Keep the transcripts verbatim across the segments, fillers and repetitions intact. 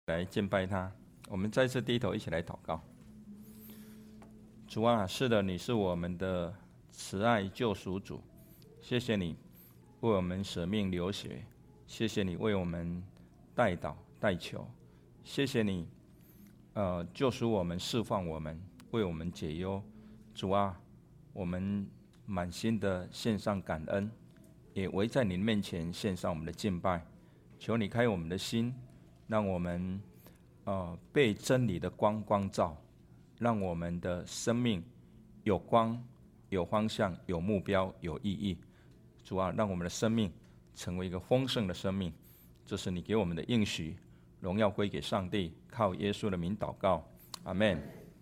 来敬拜他。我们再次低头一起来祷告。主啊，是的，你是我们的慈爱救赎主，谢谢你为我们舍命流血，谢谢你为我们代祷代求，谢谢你呃救赎我们，释放我们，为我们解忧。主啊，我们满心的献上感恩，也围在你面前献上我们的敬拜。求你开我们的心，让我们呃被真理的光光照，让我们的生命有光、有方向、有目标、有意义。主啊，让我们的生命成为一个丰盛的生命，这是你给我们的应许。荣耀归给上帝，靠耶稣的名祷告，阿们。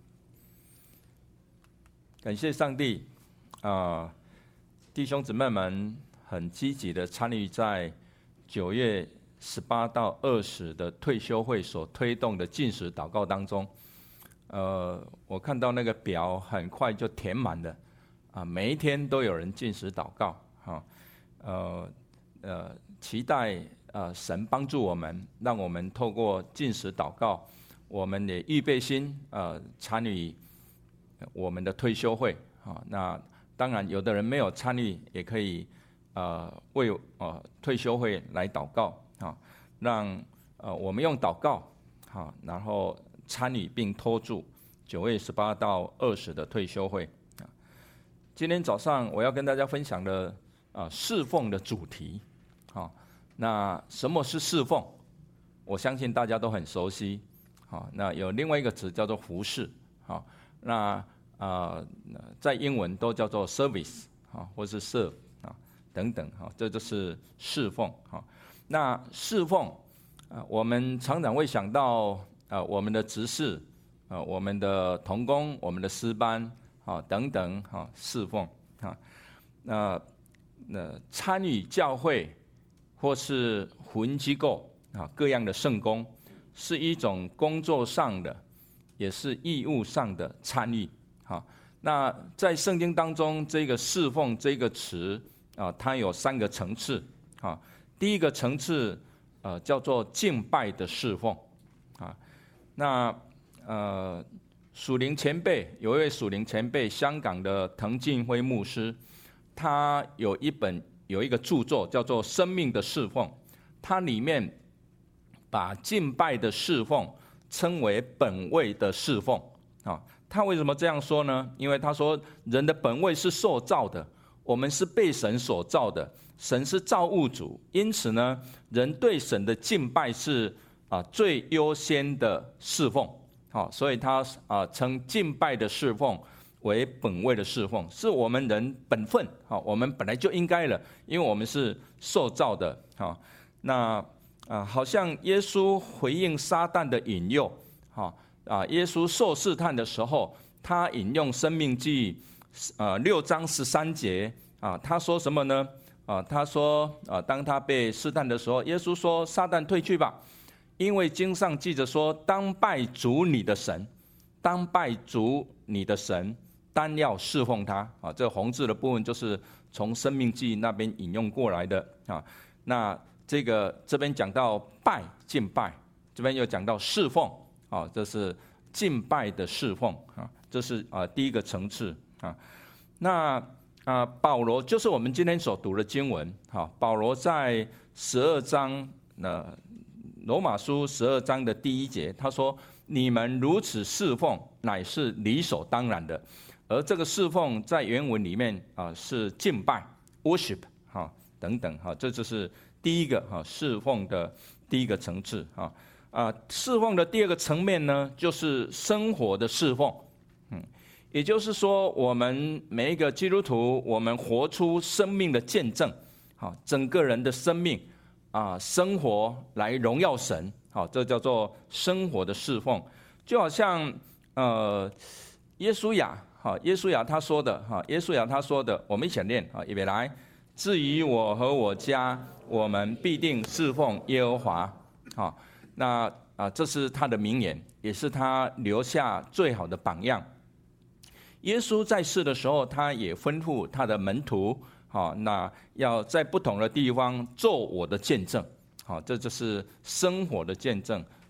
感谢上帝啊、呃！弟兄姊妹们很积极的参与在九月十八到二十的退休会所推动的禁食祷告当中，呃，我看到那个表很快就填满了，啊，每一天都有人禁食祷告，哈、啊，呃呃，期待呃神帮助我们，让我们透过禁食祷告，我们也预备心，呃，参与我们的退休会，啊，那当然有的人没有参与，也可以呃为呃退休会来祷告。啊，让呃我们用祷告，好，然后参与并托住九月十八到二十的退休会。啊，今天早上我要跟大家分享的啊侍奉的主题，好，那什么是侍奉？我相信大家都很熟悉，好，那有另外一个词叫做服侍，好，那啊、呃、在英文都叫做 service， 啊，或是 serve 啊等等，哈，这就是侍奉，哈。那侍奉啊，我们常常会想到啊，我们的执事啊，我们的同工，我们的诗班啊等等啊，侍奉啊，那那参与教会或是福音机构啊各样的圣工，是一种工作上的，也是义务上的参与啊。那在圣经当中，这个侍奉这个词啊，它有三个层次啊。第一个层次，呃，叫做敬拜的侍奉，啊，那呃，属灵前辈有一位属灵前辈，香港的滕进辉牧师，他有一本有一个著作叫做《生命的侍奉》，它里面把敬拜的侍奉称为本位的侍奉，啊，他为什么这样说呢？因为他说人的本位是受造的，我们是被神所造的。神是造物主，因此呢，人对神的敬拜是啊最优先的侍奉，好，所以他啊称敬拜的侍奉为本位的侍奉，是我们人本分，好，我们本来就应该了，因为我们是受造的，好，那啊好像耶稣回应撒旦的引诱，好啊，耶稣受试探的时候，他引用申命记呃六章十三节啊，他说什么呢？啊，他说啊，当他被试探的时候，耶稣说：“撒旦退去吧，因为经上记着说，当拜主你的神，当拜主你的神，单要侍奉他。”啊，这红字的部分就是从申命记那边引用过来的啊。那这个这边讲到拜敬拜，这边又讲到侍奉啊，这是敬拜的侍奉啊，这是啊第一个层次啊。那啊，保罗就是我们今天所读的经文，哈，保罗在十二章，呃，罗马书十二章的第一节，他说：“你们如此侍奉，乃是理所当然的。”而这个侍奉在原文里面啊是敬拜 （worship） 哈等等哈，这就是第一个哈侍奉的第一个层次哈啊，侍奉的第二个层面呢，就是生活的侍奉，嗯。也就是说，我们每一个基督徒，我们活出生命的见证，好，整个人的生命啊，生活来荣耀神，好，这叫做生活的侍奉。就好像呃，耶稣亚，好，耶稣亚他说的，哈，耶稣亚他说的，我们一起念，啊，预备来。至于我和我家，我们必定侍奉耶和华，好，那啊，这是他的名言，也是他留下最好的榜样。耶稣在世的时候，他也吩咐他的门徒，好，那要在不同的地方做我的见证，好，这就是生活的见证，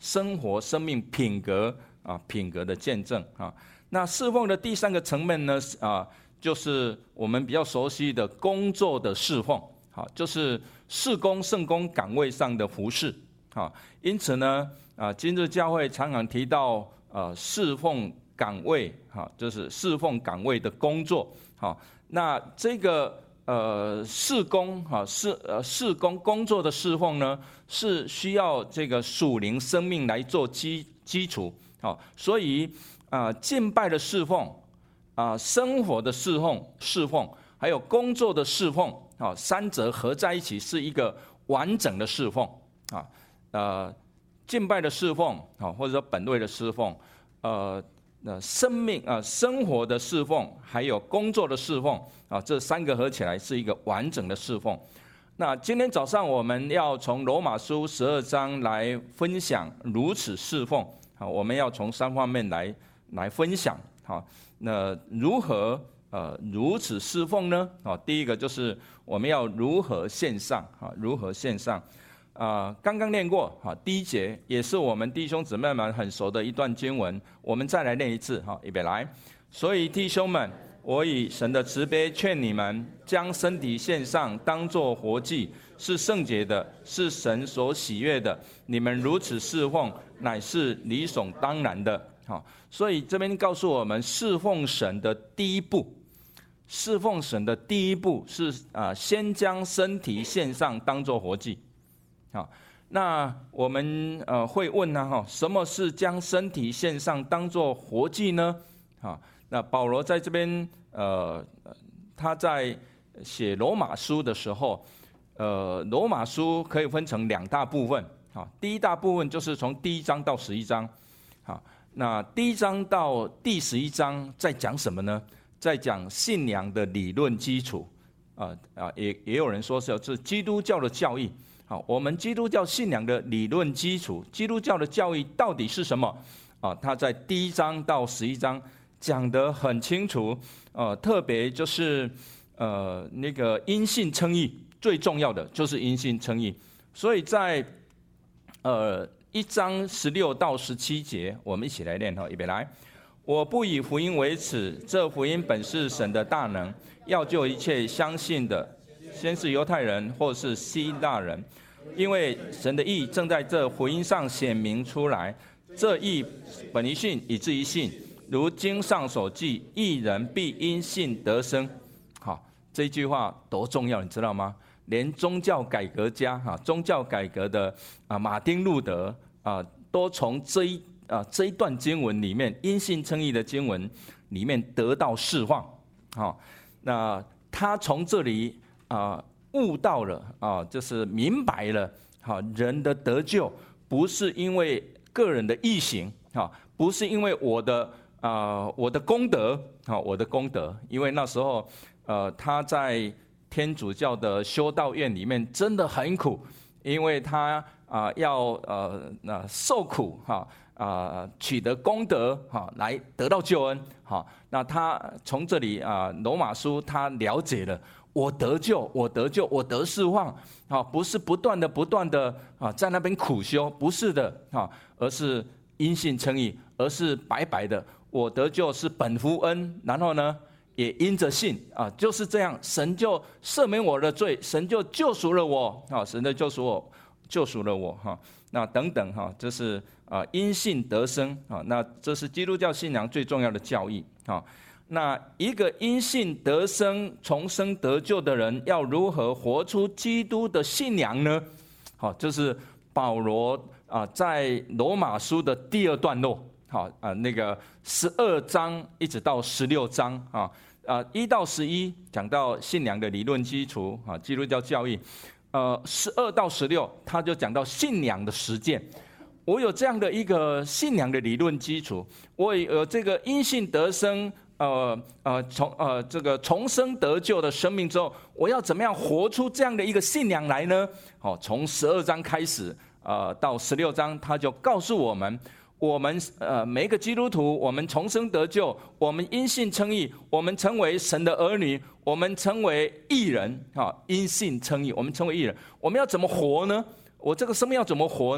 生活、生命、品格啊，品格的见证啊。那侍奉的第三个层面呢啊，就是我们比较熟悉的工作的侍奉，好，就是事工、圣工岗位上的服事啊。因此呢啊，今日教会常常提到呃侍奉岗位，哈，就是侍奉岗位的工作，好，那这个。呃，事工哈，事呃事工工作的侍奉呢，是需要这个属灵生命来做基基础，好，所以啊、呃，敬拜的侍奉啊、呃，生活的侍奉侍奉，还有工作的侍奉，啊，三者合在一起是一个完整的侍奉啊，呃，敬拜的侍奉啊，或者说本位的侍奉，呃。那生命啊，生活的侍奉，还有工作的侍奉啊，这三个合起来是一个完整的侍奉。那今天早上我们要从罗马书十二章来分享如此侍奉啊，我们要从三方面来来分享啊。那如何呃如此侍奉呢？啊，第一个就是我们要如何献上啊，如何献上。啊，刚刚念过哈，第一节也是我们弟兄姊妹们很熟的一段经文，我们再来念一次哈，预备来。所以弟兄们，我以神的慈悲劝你们，将身体献上，当作活祭，是圣洁的，是神所喜悦的。你们如此侍奉，乃是理所当然的。好，所以这边告诉我们，侍奉神的第一步，侍奉神的第一步是啊，先将身体献上，当作活祭。好，那我们呃会问呢，哈，什么是将身体献上当作活祭呢？好，那保罗在这边呃他在写罗马书的时候，呃罗马书可以分成两大部分，好，第一大部分就是从第一章到十一章，好，那第一章到第十一章在讲什么呢？在讲信仰的理论基础，啊啊，也也有人说是是基督教的教义。好，我们基督教信仰的理论基础，基督教的教义到底是什么？啊，他在第一章到十一章讲得很清楚，呃，特别就是呃那个因信称义，最重要的就是因信称义。所以在呃一章十六到十七节，我们一起来念哈，预备来。我不以福音为耻，这福音本是神的大能，要救一切相信的。先是犹太人，或是希腊人，因为神的义正在这福音上显明出来。这义本于信，以至于信，如经上所记，义人必因信得生。好，这句话多重要，你知道吗？连宗教改革家哈，宗教改革的啊马丁路德啊，都从这一啊这一段经文里面，因信称义的经文里面得到释放。好，那他从这里。啊，悟到了啊，就是明白了。好，人的得救不是因为个人的义行，啊，不是因为我的啊我的功德，啊我的功德，因为那时候呃他在天主教的修道院里面真的很苦，因为他啊要呃那受苦哈啊取得功德哈来得到救恩。好，那他从这里啊罗马书他了解了。我得救，我得救，我得释放，啊，不是不断的、不断的啊，在那边苦修，不是的啊，而是因信称义，而是白白的。我得救是本乎恩，然后呢，也因着信啊，就是这样，神就赦免我的罪，神就救赎了我，啊，神就救赎我，救赎了我哈。那等等哈，这是啊，因信得生啊，那这是基督教信仰最重要的教义啊。那一个因信得生、重生得救的人，要如何活出基督的信仰呢？好，就是保罗啊，在罗马书的第二段落，好啊，那个十二章一直到十六章啊，啊一到十一讲到信仰的理论基础啊，基督教教义，呃，十二到十六他就讲到信仰的实践。我有这样的一个信仰的理论基础，我有这个因信得生。呃呃，从呃这个重生得救的生命之后，我要怎么样活出这样的一个信仰来呢？好，从十二章开始，呃，到十六章，他就告诉我们，我们呃每一个基督徒，我们重生得救，我们因信称义，我们成为神的儿女，我们成为义人，哈，因信称义，我们成为义人，我们要怎么活呢？我这个生命要怎么活呢？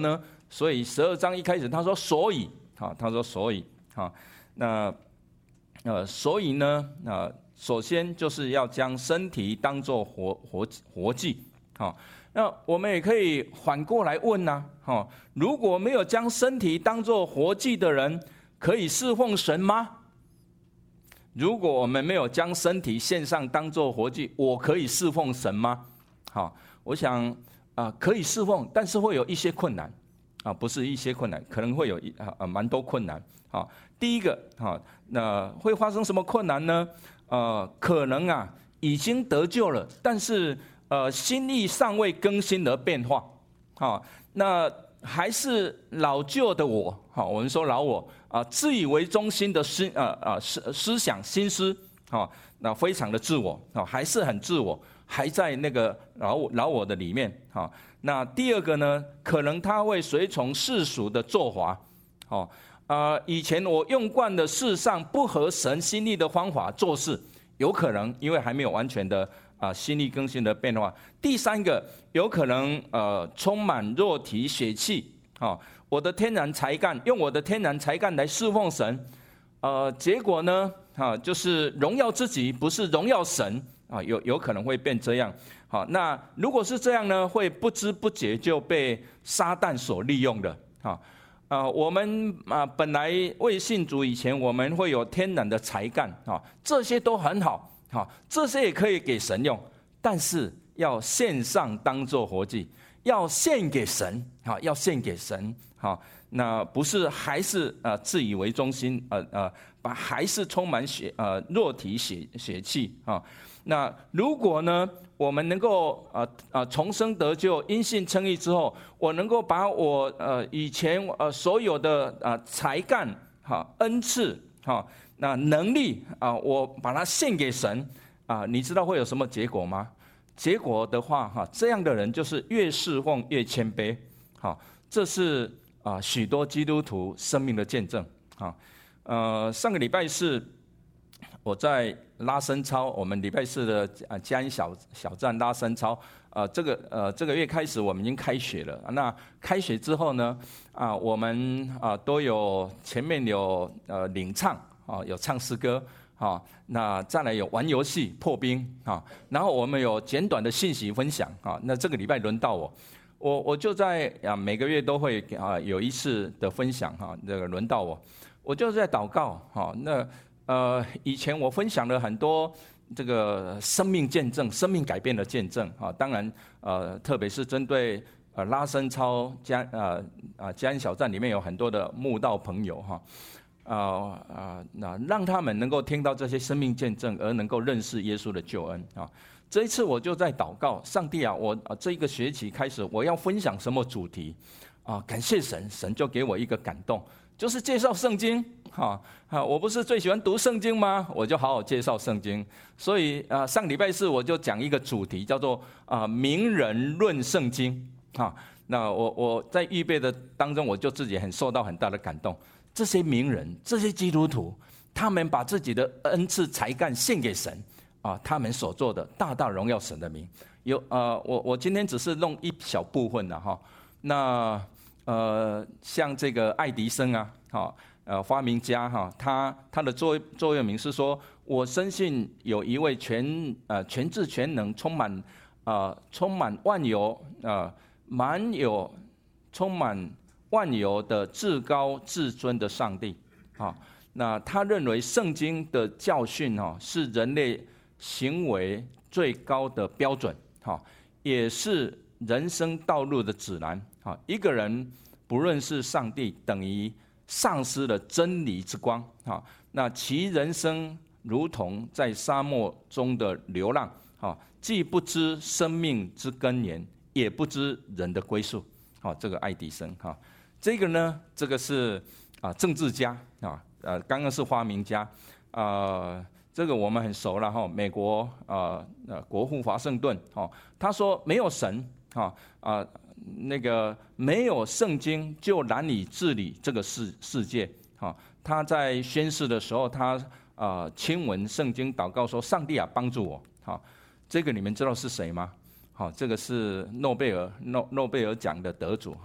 所以十二章一开始他说所以，好，他说所以，好，那呃所以呢，啊，首先就是要将身体当作活活活祭，好，那我们也可以反过来问呐，好，如果没有将身体当作活祭的人，可以侍奉神吗？如果我们没有将身体献上当作活祭，我可以侍奉神吗？好，我想啊、呃，可以侍奉，但是会有一些困难啊，不是一些困难，可能会有一啊蛮多困难。好，第一个哈，那会发生什么困难呢？呃，可能啊已经得救了，但是呃心意尚未更新而变化。好，那还是老旧的我，好，我们说老我啊，自以为中心的思啊啊思思想心思，好，那非常的自我，啊，还是很自我，还在那个老我老我的里面，好，那第二个呢，可能他会随从世俗的做法，好，啊，以前我用惯的世上不合神心意的方法做事，有可能因为还没有完全的。啊，心意更新的变化。第三个，有可能呃，充满肉体血气，啊，我的天然才干，用我的天然才干来侍奉神，呃，结果呢，啊，就是荣耀自己，不是荣耀神，啊，有有可能会变这样。好，那如果是这样呢，会不知不觉就被撒旦所利用的，啊。啊，我们啊本来未信主以前，我们会有天然的才干，啊，这些都很好。好，这些也可以给神用，但是要献上当作活祭，要献给神，好，要献给神，好，那不是还是呃自以为中心，呃呃，把还是充满血呃肉体血血气啊。那如果呢，我们能够呃呃重生得救，因信称义之后，我能够把我呃以前呃所有的呃才干哈恩赐哈。那能力啊，我把它献给神啊，你知道会有什么结果吗？结果的话，哈，这样的人就是越侍奉越谦卑，好，这是啊许多基督徒生命的见证啊。呃，上个礼拜四我在拉伸操，我们礼拜四的啊嘉义小小站拉伸操，呃，这个呃这个月开始我们已经开学了。那开学之后呢，啊，我们啊都有前面有呃领唱。啊，有唱诗歌，啊，那再来有玩游戏破冰，啊，然后我们有简短的信息分享，啊，那这个礼拜轮到我，我我就在啊每个月都会啊有一次的分享，哈，这个轮到我，我就在祷告，哈，那呃以前我分享了很多这个生命见证、生命改变的见证，啊，当然呃特别是针对呃拉伸操嘉呃啊嘉义小站里面有很多的慕道朋友，哈。啊啊，那让他们能够听到这些生命见证，而能够认识耶稣的救恩啊。这一次我就在祷告，上帝啊，我啊这一个学期开始我要分享什么主题啊？感谢神，神就给我一个感动，就是介绍圣经。哈啊，我不是最喜欢读圣经吗？我就好好介绍圣经。所以啊，上礼拜四我就讲一个主题，叫做啊名人论圣经。哈，那我我在预备的当中，我就自己很受到很大的感动。这些名人，这些基督徒，他们把自己的恩赐才干献给神啊，他们所做的大大荣耀神的名。有呃，我我今天只是弄一小部分的哈。那呃，像这个爱迪生啊，哈呃发明家哈，他他的座座右铭是说：我深信有一位全呃全智全能、充满啊、呃、充满万有啊、呃、满有充满。万有的至高至尊的上帝，啊，那他认为圣经的教训哦，是人类行为最高的标准，哈，也是人生道路的指南，哈。一个人不认识上帝，等于丧失了真理之光，哈。那其人生如同在沙漠中的流浪，哈，既不知生命之根源，也不知人的归宿，好，这个爱迪生，哈。这个呢，这个是啊政治家啊，呃，刚刚是发明家，啊、呃，这个我们很熟了哈。美国啊呃国父华盛顿哈，他说没有神哈啊、呃，那个没有圣经就难以治理这个世世界哈。他在宣誓的时候，他啊亲吻圣经祷告说：“上帝啊，帮助我。”哈，这个你们知道是谁吗？好，这个是诺贝尔诺诺贝尔奖的得主哈。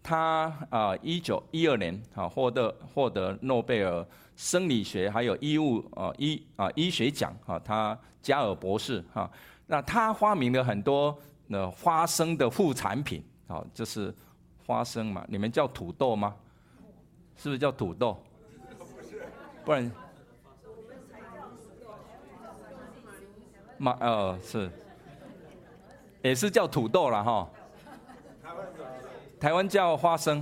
他啊，一九一二年啊获得获得诺贝尔生理学还有医务啊医啊医学奖啊，他加尔博士哈。那他发明了很多呃花生的副产品啊，就是花生嘛，你们叫土豆吗？是不是叫土豆？不然马呃是也是叫土豆啦哈。台湾叫花生，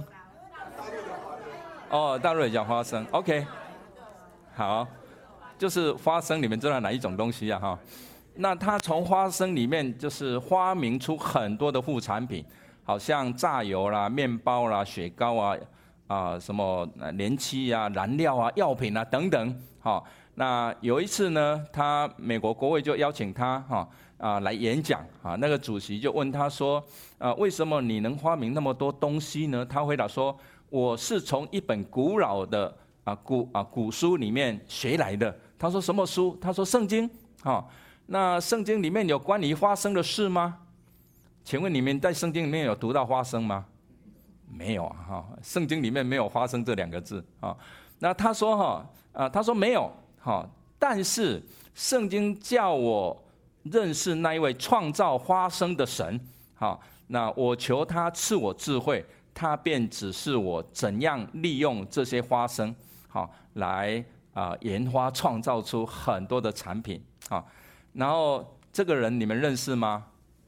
哦，大陆也叫花生 ，OK， 好，就是花生，你们知道哪一种东西啊？哈，那它从花生里面就是发明出很多的副产品，好像榨油啦、面包啦、雪糕啊、啊什么连漆啊、燃料啊、药品啊等等。好，那有一次呢，他美国国会就邀请他哈。啊，来演讲啊，那个主席就问他说：“啊，为什么你能发明那么多东西呢？”他回答说：“我是从一本古老的啊古啊古书里面学来的。”他说：“什么书？”他说：“圣经。”啊，那圣经里面有关于花生的事吗？请问你们在圣经里面有读到花生吗？没有啊，哈，圣经里面没有花生这两个字啊。那他说哈啊，他说没有哈，但是圣经叫我认识那一位创造花生的神，好，那我求他赐我智慧，他便指示我怎样利用这些花生，好，来啊、呃、研发创造出很多的产品，好，然后这个人你们认识吗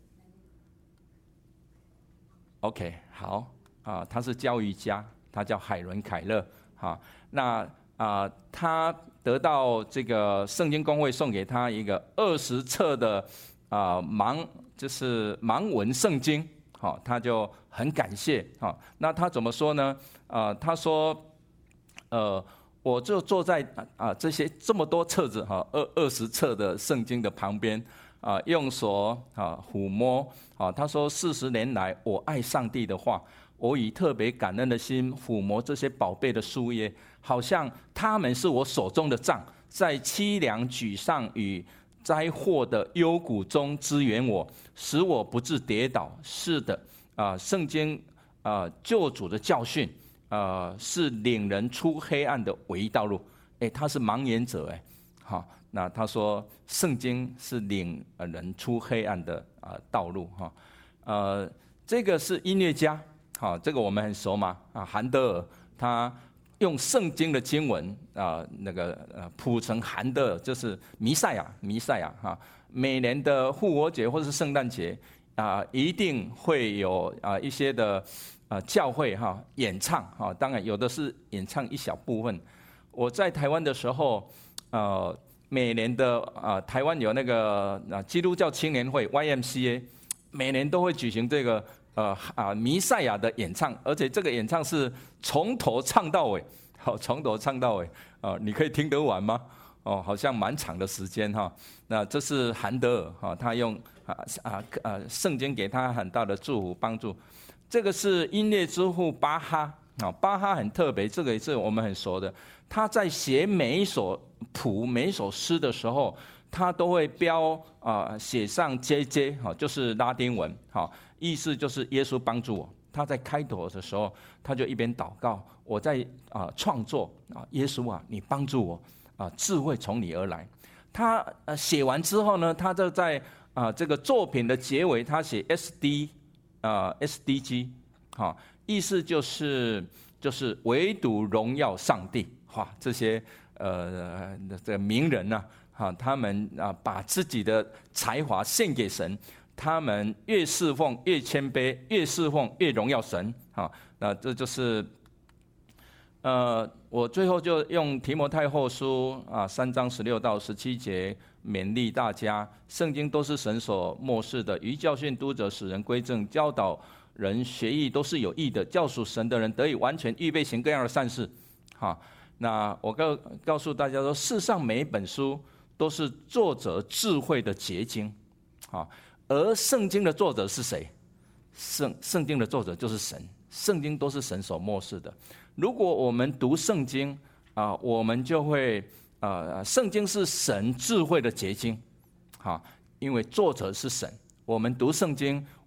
？OK， 好啊，他是教育家，他叫海伦凯勒，好，那啊、呃、他。得到这个圣经公会送给他一个二十册的啊、呃、盲就是盲文圣经，好，他就很感谢，好，那他怎么说呢？啊、呃，他说，呃，我就坐在啊、呃、这些这么多册子哈二二十册的圣经的旁边啊、呃，用手啊抚摸啊，他说四十年来我爱上帝的话。我以特别感恩的心抚摸这些宝贝的书页，好像他们是我手中的杖，在凄凉沮丧与灾祸的幽谷中支援我，使我不致跌倒。是的，啊、呃，圣经啊、呃，救主的教训啊、呃，是领人出黑暗的唯一道路。哎，他是盲眼者，哎，好，那他说圣经是领人出黑暗的啊、呃、道路哈，呃，这个是音乐家。好，这个我们很熟嘛啊，韩德尔他用圣经的经文啊，那个呃谱成韩德尔，就是弥赛亚，弥赛亚哈。每年的复活节或是圣诞节啊，一定会有啊一些的啊教会哈演唱哈，当然有的是演唱一小部分。我在台湾的时候，呃，每年的啊台湾有那个啊基督教青年会 Y M C A， 每年都会举行这个。呃啊，弥赛亚的演唱，而且这个演唱是从头唱到尾，好，从头唱到尾，啊，你可以听得完吗？哦，好像蛮长的时间哈。那这是韩德尔哈，他用啊啊啊圣经给他很大的祝福帮助。这个是音乐之父巴哈啊，巴哈很特别，这个也是我们很熟的。他在写每一首谱、每一首诗的时候，他都会标啊写上 J J 哈，就是拉丁文哈。意思就是耶稣帮助我。他在开头的时候，他就一边祷告，我在啊创作啊，耶稣啊，你帮助我啊，智慧从你而来。他呃写完之后呢，他就在啊这个作品的结尾，他写 S D 啊 S D G 哈，意思就是就是唯独荣耀上帝。哇，这些呃这个名人呐、啊，哈，他们啊把自己的才华献给神。他们越侍奉越谦卑，越侍奉越荣耀神。好，那这就是，呃，我最后就用提摩太后书啊三章十六到十七节勉励大家，圣经都是神所默示的，于教训、督责、使人归正、教导人学义，都是有益的，教属神的人得以完全预备行各样的善事。好，那我告告诉大家说，世上每一本书都是作者智慧的结晶。好。而圣经的作者是谁？圣圣经的作者就是神，圣经都是神所默示的。如果我们读圣经啊、呃，我们就会呃，圣经是神智慧的结晶，哈，因为作者是神。我们读圣经，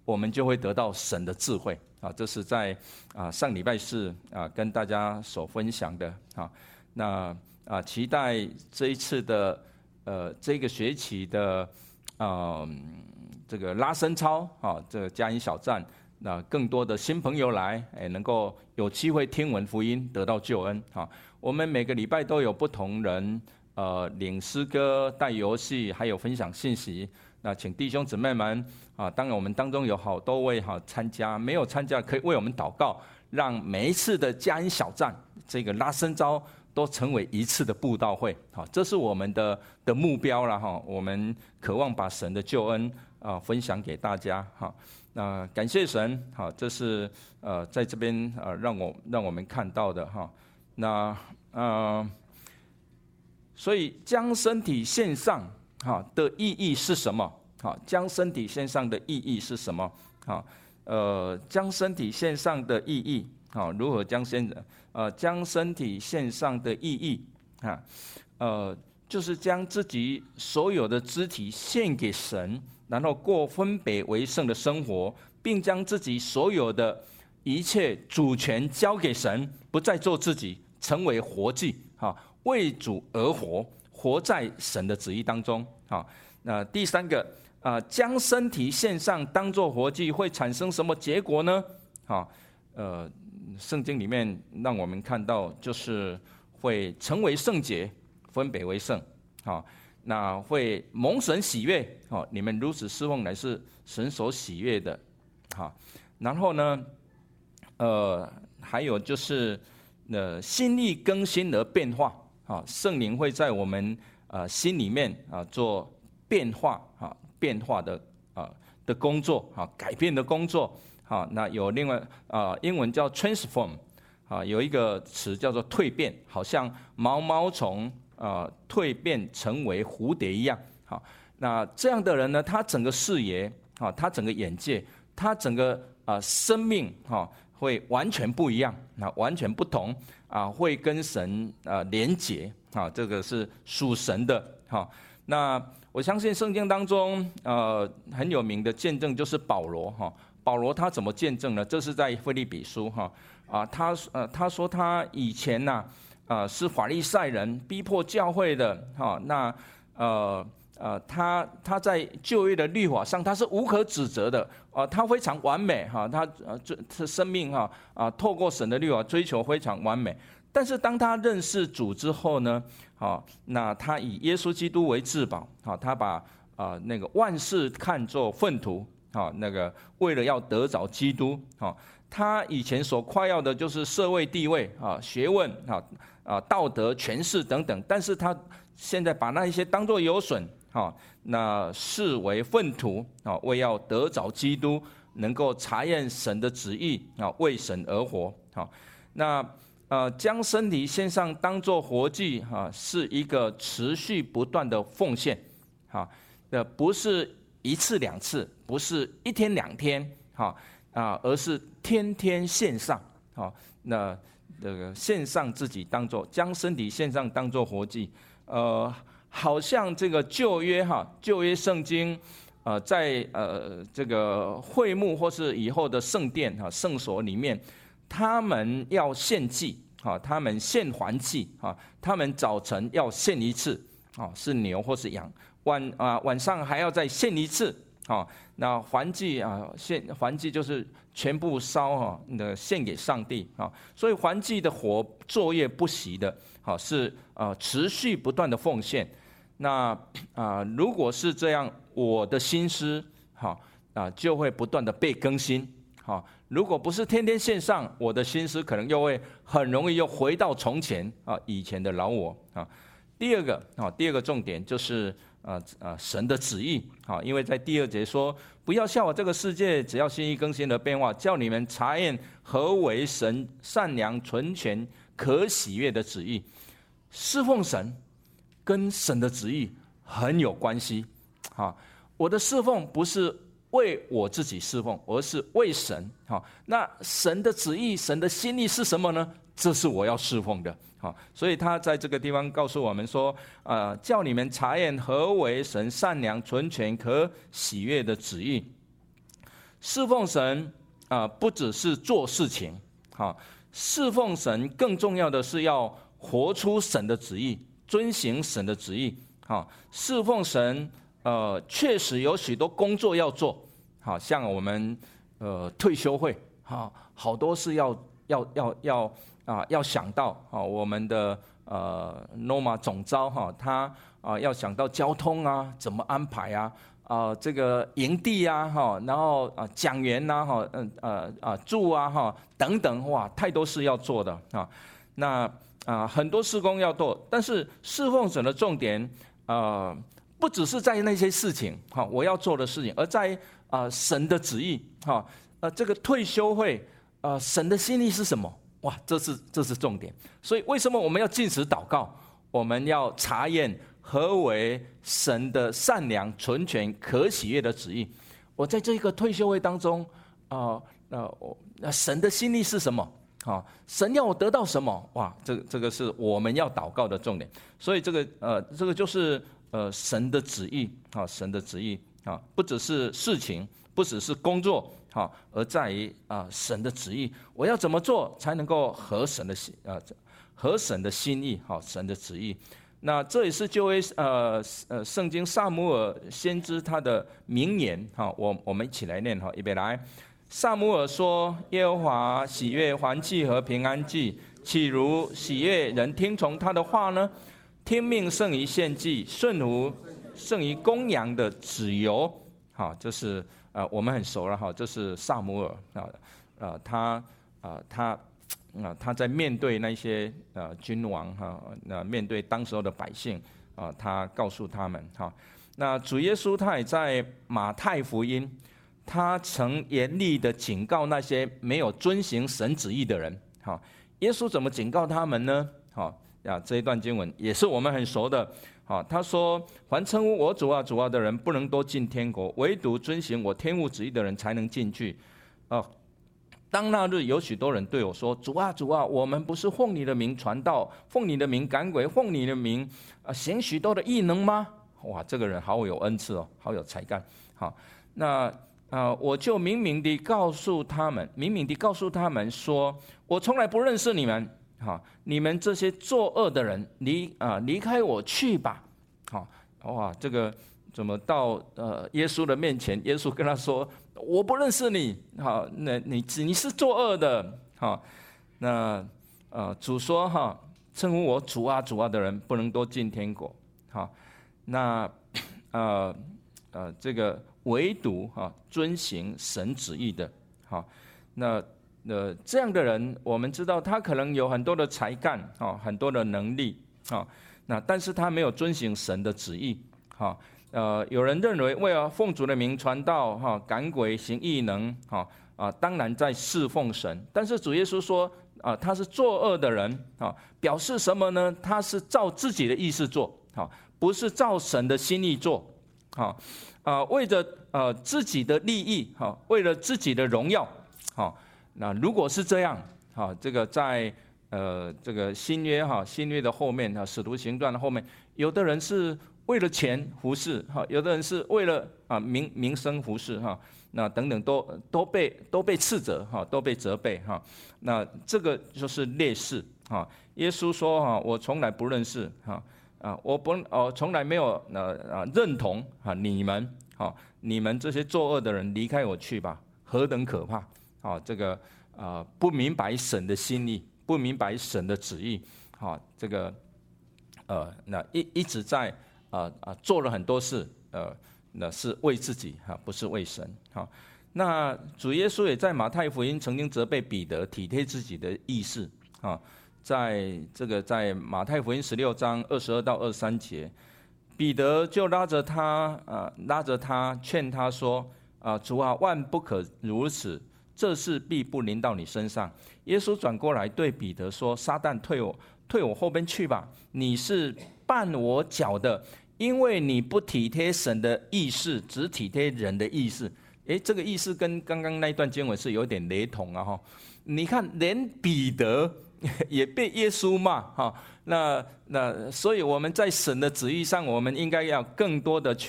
我们就会得到神的智慧啊。这是在啊上礼拜四啊跟大家所分享的啊。那啊期待这一次的呃这个学期的啊这个拉伸操啊，这个佳音小站，那更多的新朋友来，哎，能够有机会听闻福音，得到救恩啊。我们每个礼拜都有不同人。呃，领诗歌、带游戏，还有分享信息。那请弟兄姊妹们啊，当然我们当中有好多位哈参加，没有参加可以为我们祷告，让每一次的佳音小站这个拉伸招都成为一次的布道会。好，这是我们的的目标了哈。我们渴望把神的救恩啊分享给大家哈。那感谢神，好，这是呃在这边呃让我让我们看到的哈。那呃。所以将身体献上，哈的意义是什么？好，将身体献上的意义是什么？好，呃，将身体献上的意义，好，如何将身呃将身体献上的意义啊？呃，就是将自己所有的肢体献给神，然后过分别为圣的生活，并将自己所有的一切主权交给神，不再做自己，成为活祭，哈。为主而活，活在神的旨意当中。好，那第三个啊、呃，将身体献上当作活祭，会产生什么结果呢？好，呃，圣经里面让我们看到，就是会成为圣洁，分别为圣。好，那会蒙神喜悦。好，你们如此侍奉，乃是神所喜悦的。好，然后呢，呃，还有就是呃，心意更新而变化。啊，圣灵会在我们啊心里面啊做变化啊变化的啊的工作啊改变的工作啊。那有另外啊英文叫 transform 啊，有一个词叫做蜕变，好像毛毛虫啊蜕变成为蝴蝶一样。好，那这样的人呢，他整个视野啊，他整个眼界，他整个啊生命哈会完全不一样，那完全不同。啊，会跟神啊连结啊，这个是属神的哈。那我相信圣经当中呃很有名的见证就是保罗哈。保罗他怎么见证呢？这是在腓立比书哈啊，他呃他说他以前呐啊是法利赛人，逼迫教会的哈。那呃呃他他在旧约的律法上他是无可指责的啊，他非常完美哈，他呃这这生命哈啊透过神的律法追求非常完美。但是当他认识主之后呢，啊，那他以耶稣基督为至宝，啊，他把啊那个万事看作粪土，啊，那个为了要得着基督，啊，他以前所夸耀的就是社会地位啊、学问啊、啊道德、权势等等，但是他现在把那一些当作有损，啊，那视为粪土，啊，为要得着基督，能够查验神的旨意，啊，为神而活，啊，那。呃，将身体献上当作活祭，哈、啊，是一个持续不断的奉献，哈、啊，呃，不是一次两次，不是一天两天，哈、啊，啊，而是天天献上，哈、啊，那这个献上自己当作将身体献上当作活祭，呃，好像这个旧约哈，旧约圣经，呃，在呃这个会幕或是以后的圣殿哈、圣所里面。他们要献祭，啊，他们献燔祭，啊，他们早晨要献一次，啊，是牛或是羊，晚啊晚上还要再献一次，啊，那燔祭啊，献燔祭就是全部烧哈，那献给上帝啊，所以燔祭的火昼夜不息的，好是啊持续不断的奉献。那啊如果是这样，我的心思好啊就会不断的被更新，好。如果不是天天献上，我的心思可能又会很容易又回到从前啊，以前的老我啊。第二个啊，第二个重点就是啊啊神的旨意啊，因为在第二节说，不要效法这个世界，只要心意更新的变化，叫你们查验何为神善良、纯全、可喜悦的旨意。侍奉神跟神的旨意很有关系啊。我的侍奉不是为我自己侍奉，而是为神。好，那神的旨意、神的心意是什么呢？这是我要侍奉的。好，所以他在这个地方告诉我们说，呃，叫你们查验何为神善良、纯全、可喜悦的旨意。 侍奉神啊、呃，不只是做事情，哈，侍奉神更重要的是要活出神的旨意，遵行神的旨意，哈，侍奉神，呃，确实有许多工作要做，好像我们呃退休会，哈，好多事要要要要啊，要想到啊，我们的呃 Noma 总召哈，他啊要想到交通啊，怎么安排啊。啊、呃，这个营地啊，哈，然后啊，讲员呐，哈，嗯，呃，啊，住啊，哈，等等，哇，太多事要做的啊。那啊，很多事工要做，但是侍奉神的重点，呃，不只是在那些事情，哈，我要做的事情，而在啊，神的旨意，哈，呃，这个退休会，啊，神的心意是什么？哇，这是这是重点。所以，为什么我们要禁食祷告？我们要查验。何为神的善良、纯全、可喜悦的旨意？我在这个退休会当中，啊、呃，呃，神的心意是什么？啊，神要我得到什么？哇，这个这个是我们要祷告的重点。所以这个呃，这个就是呃神的旨意啊，神的旨意啊，不只是事情，不只是工作，啊，而在于啊神的旨意，我要怎么做才能够合神的心啊，合神的心意？好，神的旨意。那这也是旧约呃呃圣经撒母耳先知他的名言哈，我我们一起来念哈，预备来。撒母耳说：耶和华喜悦燔祭和平安祭，岂如喜悦人听从他的话呢？听命胜于献祭，顺服胜于公羊的脂油。好，这是呃我们很熟了哈，这是撒母耳啊啊他啊他。啊，他在面对那些呃君王哈，那、啊、面对当时候的百姓啊，他告诉他们哈，那主耶稣他也在马太福音，他曾严厉的警告那些没有遵行神旨意的人。哈，耶稣怎么警告他们呢？哈啊，这一段经文也是我们很熟的。好，他说：凡称呼我主啊主啊的人，不能都进天国，唯独遵行我天父旨意的人才能进去。啊。当那日有许多人对我说：主啊主啊，我们不是奉你的名传道，奉你的名赶鬼，奉你的名啊行许多的异能吗？哇，这个人好有恩赐哦，好有才干。好，那啊、呃，我就明明地告诉他们，明明地告诉他们说，我从来不认识你们。好，你们这些作恶的人，离啊离开我去吧。好，哇，这个怎么到呃耶稣的面前？耶稣跟他说。我不认识你，好，那你你是作恶的，好，那呃主说哈，称呼我主啊主啊的人不能都进天国，好，那呃呃这个唯独哈遵行神旨意的，好，那呃这样的人，我们知道他可能有很多的才干，啊，很多的能力，啊，那但是他没有遵行神的旨意，好。呃，有人认为为了奉主的名传道，哈，赶鬼行异能，哈啊，当然在侍奉神。但是主耶稣说，啊，他是作恶的人，啊，表示什么呢？他是照自己的意思做，哈，不是照神的心意做，哈啊，为着呃自己的利益，哈，为了自己的荣耀，哈。那如果是这样，哈，这个在呃这个新约哈新约的后面哈，使徒行传的后面，有的人是。为了钱服侍哈，有的人是为了啊名名声服侍哈，那等等都都被都被斥责哈，都被责备哈，那这个就是劣势哈。耶稣说哈，我从来不认识哈啊，我不哦从来没有呃啊认同啊你们哈，你们这些作恶的人离开我去吧，何等可怕啊！这个啊不明白神的心意，不明白神的旨意，哈，这个呃那一一直在。啊啊，做了很多事，呃，那是为自己哈，不是为神。好，那主耶稣也在马太福音曾经责备彼得体贴自己的意思啊，在这个在马太福音十六章二十二到二十三节，彼得就拉着他啊，拉着他劝他说啊，主啊，万不可如此，这事必不临到你身上。耶稣转过来对彼得说：撒旦退我退我后边去吧，你是绊我脚的，因为你不体贴神的意思，只体贴人的意思。诶，这个意思跟刚刚那一段经文是有点雷同啊！哈，你看，连彼得也被耶稣骂哈，那那，所以我们在神的旨意上，我们应该要更多的去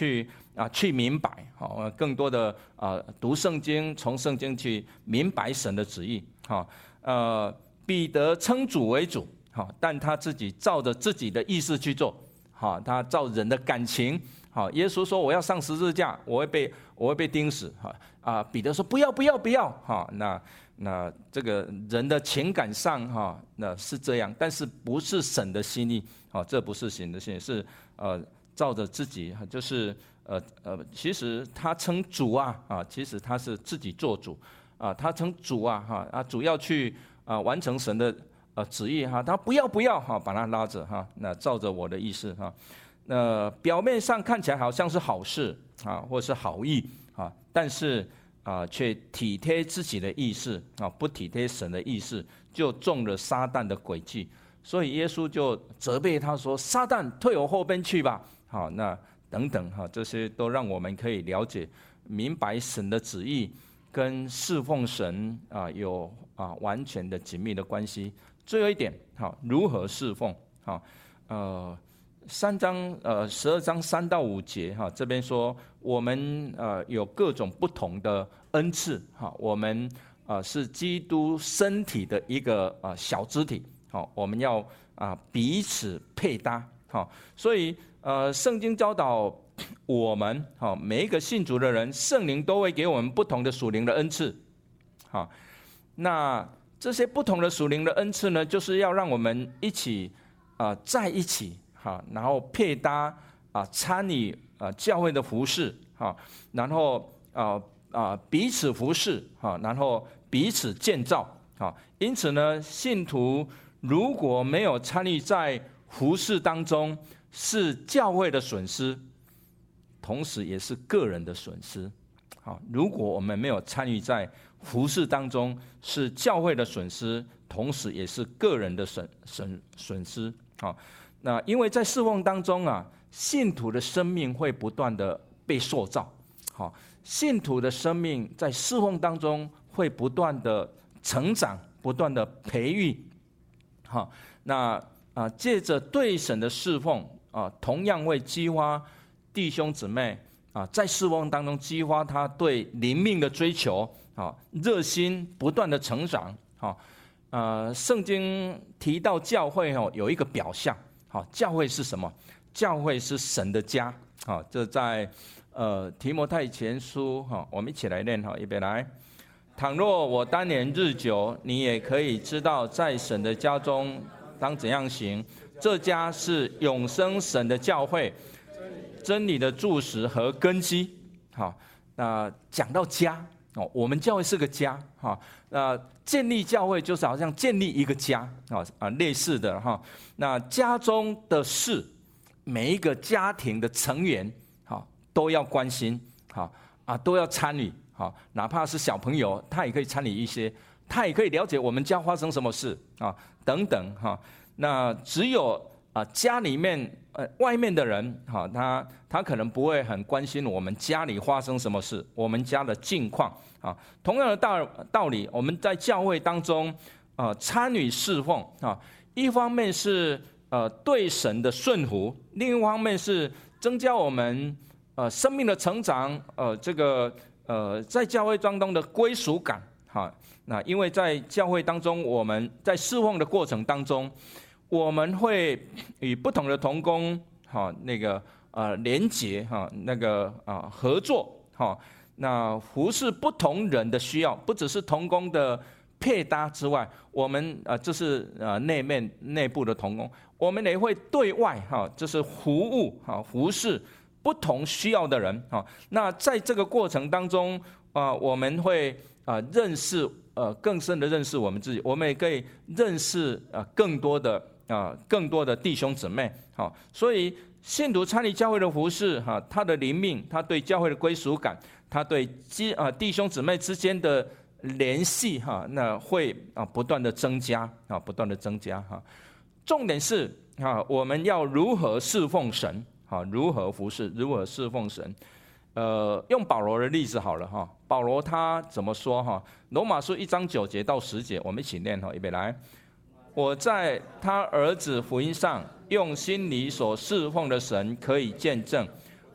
啊去明白，好，更多的啊读圣经，从圣经去明白神的旨意，好，呃，彼得称主为主，好，但他自己照着自己的意思去做，好，他照人的感情，好，耶稣说我要上十字架，我会被我会被钉死，哈啊，彼得说不要不要不要，哈，那那这个人的情感上哈，那是这样，但是不是神的心意，好，这不是神的心意，是呃照着自己，就是呃呃，其实他称主啊啊，其实他是自己做主啊，他称主啊哈啊，主要去啊完成神的呃旨意哈，他不要不要哈，把他拉着哈，那照着我的意思哈。那表面上看起来好像是好事啊，或是好意啊，但是啊，却体贴自己的意思啊，不体贴神的意思，就中了撒旦的诡计。所以耶稣就责备他说：“撒旦，退我后边去吧！”好，那等等哈，这些都让我们可以了解、明白神的旨意跟侍奉神啊有啊完全的紧密的关系。最后一点，好，如何侍奉？好，呃。三章呃十二章三到五节哈，这边说我们呃有各种不同的恩赐哈，我们呃是基督身体的一个呃小肢体，好，我们要啊彼此配搭，好，所以呃圣经教导我们好，每一个信主的人，圣灵都会给我们不同的属灵的恩赐，好，那这些不同的属灵的恩赐呢，就是要让我们一起啊、呃、在一起。好，然后配搭啊，参与啊教会的服事，哈，然后啊啊彼此服事，哈，然后彼此建造，好，因此呢，信徒如果没有参与在服事当中，是教会的损失，同时也是个人的损失。好，如果我们没有参与在服事当中，是教会的损失，同时也是个人的损损损失。好。那因为在侍奉当中啊，信徒的生命会不断的被塑造，好，信徒的生命在侍奉当中会不断的成长，不断的培育，好，那啊借着对神的侍奉啊，同样会激发弟兄姊妹啊在侍奉当中激发他对灵命的追求，啊，热心不断的成长，好，呃，圣经提到教会哦有一个表象。好，教会是什么？教会是神的家。好，这在呃提摩太前书哈，我们一起来念哈，预备来。倘若我单年日久，你也可以知道，在神的家中当怎样行。这家是永生神的教会，真理的柱石和根基。好，那讲到家哦，我们教会是个家哈。那建立教会就是好像建立一个家啊啊，类似的哈。那家中的事，每一个家庭的成员好都要关心好啊，都要参与好，哪怕是小朋友，他也可以参与一些，他也可以了解我们家发生什么事啊等等哈。那只有啊家里面呃外面的人哈，他他可能不会很关心我们家里发生什么事，我们家的近况。啊，同样的道道理，我们在教会当中，呃，参与侍奉啊，一方面是呃对神的顺服，另一方面是增加我们呃生命的成长，呃，这个呃在教会当中的归属感。哈，那因为在教会当中，我们在侍奉的过程当中，我们会与不同的同工，哈，那个呃连结哈，那个啊合作哈。那服侍不同人的需要，不只是同工的配搭之外，我们啊，这是呃内面内部的同工，我们也会对外哈，这是服务哈，服侍不同需要的人哈。那在这个过程当中啊，我们会啊认识呃更深的认识我们自己，我们也可以认识啊更多的啊更多的弟兄姊妹好，所以信徒参与教会的服侍哈，他的灵命，他对教会的归属感。他对基啊弟兄姊妹之间的联系哈，那会啊不断的增加啊，不断的增加哈。重点是啊，我们要如何侍奉神啊？如何服侍？如何侍奉神？呃，用保罗的例子好了哈。保罗他怎么说哈？罗马书一章九节到十节，我们一起念哈，预备来。我在他儿子福音上用心里所侍奉的神可以见证。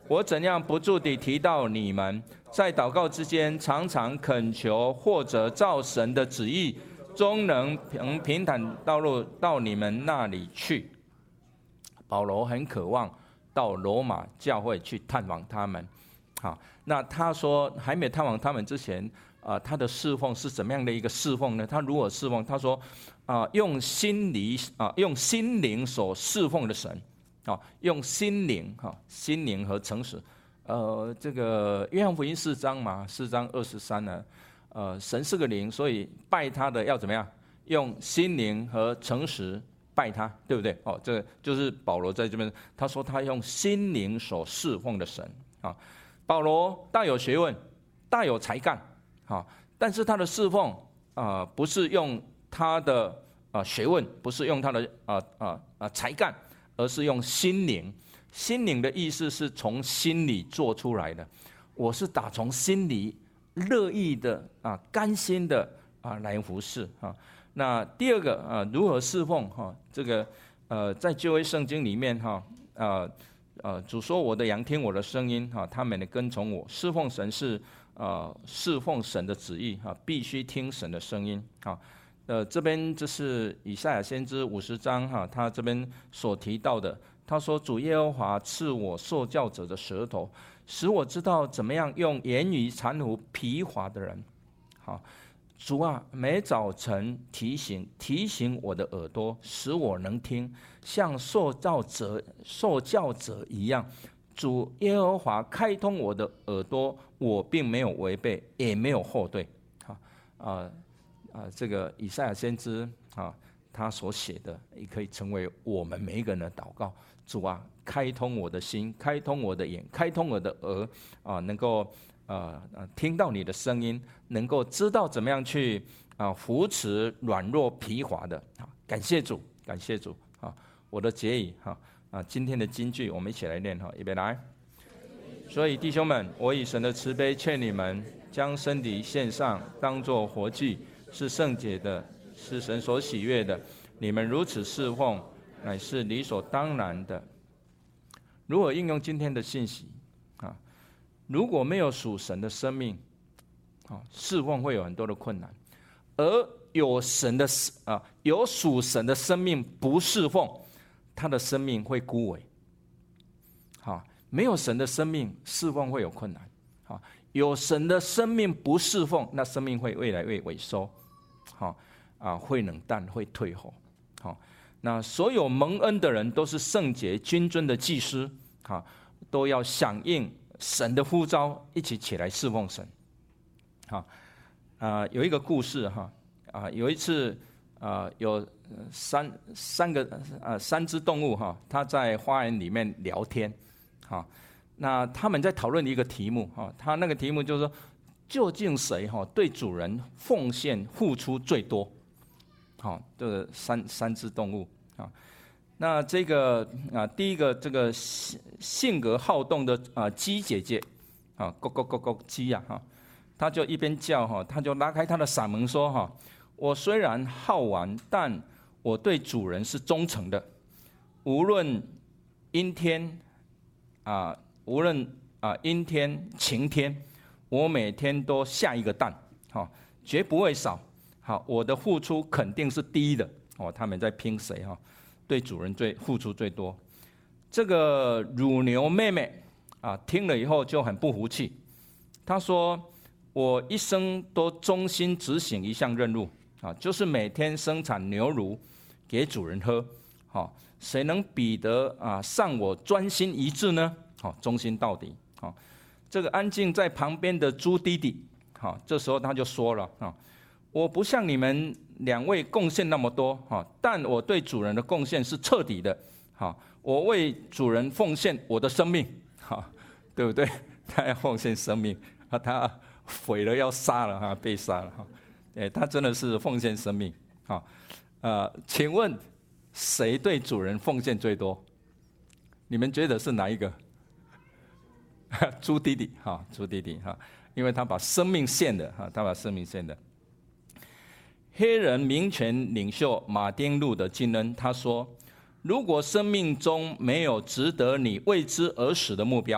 我怎样不住地提到你们，在祷告之间常常恳求，或者照神的旨意，终能凭平坦道路到你们那里去。保罗很渴望到罗马教会去探访他们。好，那他说还没探访他们之前，啊，他的侍奉是怎么样的一个侍奉呢？他如何侍奉？他说，啊，用心灵啊，用心灵所侍奉的神。啊，用心灵哈，心灵和诚实，呃，这个约翰福音四章嘛，四章二十三呢，呃，神是个灵，所以拜他的要怎么样？用心灵和诚实拜他，对不对？哦，这个就是保罗在这边，他说他用心灵所侍奉的神啊。保罗大有学问，大有才干，啊，但是他的侍奉啊、呃，不是用他的啊、呃、学问，不是用他的啊啊啊才干。而是用心灵，心灵的意思是从心里做出来的。我是打从心里乐意的啊，甘心的啊来服侍啊。那第二个啊，如何侍奉哈？这个呃，在旧约圣经里面哈，呃呃，主说我的羊听我的声音哈，他们的跟从我。侍奉神是呃侍奉神的旨意哈，必须听神的声音啊。呃，这边这是以赛亚先知五十章哈，他这边所提到的，他说：“主耶和华赐我受教者的舌头，使我知道怎么样用言语缠服疲乏的人。”好，主啊，每早晨提醒提醒我的耳朵，使我能听，像受教者受教者一样。主耶和华开通我的耳朵，我并没有违背，也没有后退。好啊。呃啊，这个以赛亚先知啊，他所写的也可以成为我们每一个人的祷告。主啊，开通我的心，开通我的眼，开通我的耳啊，能够呃呃听到你的声音，能够知道怎么样去啊扶持软弱疲乏的。啊，感谢主，感谢主啊！我的结语哈啊，今天的金句我们一起来念哈，预备来。所以弟兄们，我以神的慈悲劝你们，将身体献上，当作活祭。是圣洁的，是神所喜悦的。你们如此侍奉，乃是理所当然的。如何应用今天的信息啊？如果没有属神的生命，啊，侍奉会有很多的困难；而有神的啊，有属神的生命不侍奉，他的生命会枯萎。好，没有神的生命，侍奉会有困难。好，有神的生命不侍奉，那生命会越来越萎缩。好啊，会冷淡，会退后。好，那所有蒙恩的人都是圣洁君尊的祭司，好，都要响应神的呼召，一起起来侍奉神。好啊，有一个故事哈啊，有一次啊，有三三个啊三只动物哈，它在花园里面聊天。好，那他们在讨论一个题目哈，他那个题目就是说，究竟谁哈对主人奉献付出最多？好，这个三三只动物啊，那这个啊，第一个这个性格好动的啊鸡姐姐啊，咕咕咕咕鸡呀哈，他就一边叫哈，他就拉开他的嗓门说哈，我虽然好玩，但我对主人是忠诚的，无论阴天啊，无论啊阴天晴天。我每天都下一个蛋，好，绝不会少。好，我的付出肯定是第一的。哦，他们在拼谁哈？对主人最付出最多。这个乳牛妹妹啊，听了以后就很不服气。她说：“我一生都忠心执行一项任务啊，就是每天生产牛乳给主人喝。好，谁能比得啊上我专心一致呢？好，忠心到底。好。”这个安静在旁边的猪弟弟，好，这时候他就说了啊，我不像你们两位贡献那么多哈，但我对主人的贡献是彻底的，好，我为主人奉献我的生命，好，对不对？他要奉献生命啊，他毁了要杀了哈，被杀了哈，哎，他真的是奉献生命，好，呃，请问谁对主人奉献最多？你们觉得是哪一个？猪弟弟哈，猪弟弟哈，因为他把生命献了哈，他把生命献了。黑人民权领袖马丁路德金恩他说：“如果生命中没有值得你为之而死的目标，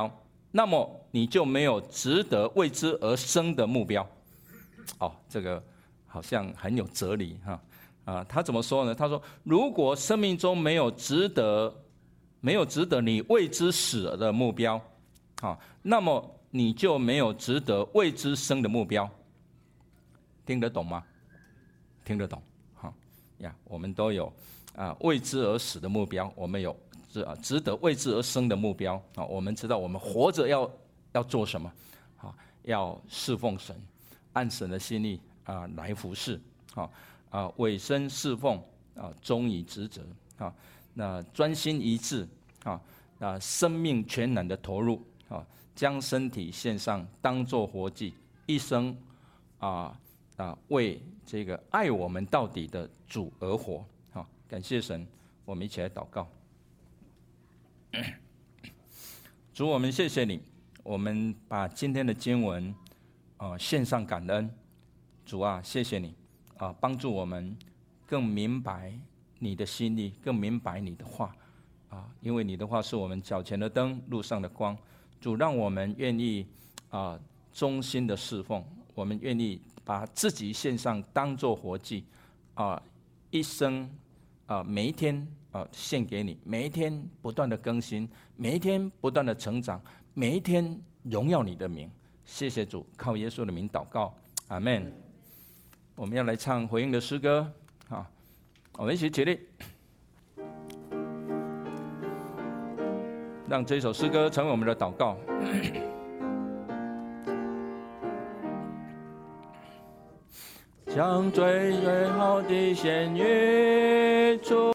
那么你就没有值得为之而生的目标。哦，这个好像很有哲理哈。啊，他怎么说呢？他说，如果生命中没有值得、没有值得你为之死的目标，啊，那么你就没有值得为之生的目标。听得懂吗？听得懂。好呀，我们都有啊为之而死的目标，我们有值值得为之而生的目标啊。我们知道我们活着要要做什么，啊，要侍奉神，按神的心意啊来服侍，啊啊委身侍奉啊，忠于职责啊，那专心一致啊，啊生命全然的投入啊，将身体献上，当作活祭，一生啊。啊，为这个爱我们到底的主而活，好，感谢神，我们一起来祷告。主，我们谢谢你，我们把今天的经文啊、呃、献上感恩。主啊，谢谢你啊、呃，帮助我们更明白你的心意，更明白你的话啊，因为你的话是我们脚前的灯，路上的光。主，让我们愿意啊、呃、忠心的侍奉，我们愿意把自己献上，当作活祭，啊、呃，一生啊、呃，每一天啊、呃，献给你，每一天不断的更新，每一天不断的成长，每一天荣耀你的名。谢谢主，靠耶稣的名祷告，阿们。我们要来唱回应的诗歌，啊，我们一起起立，让这首诗歌成为我们的祷告。将最最好的献于主。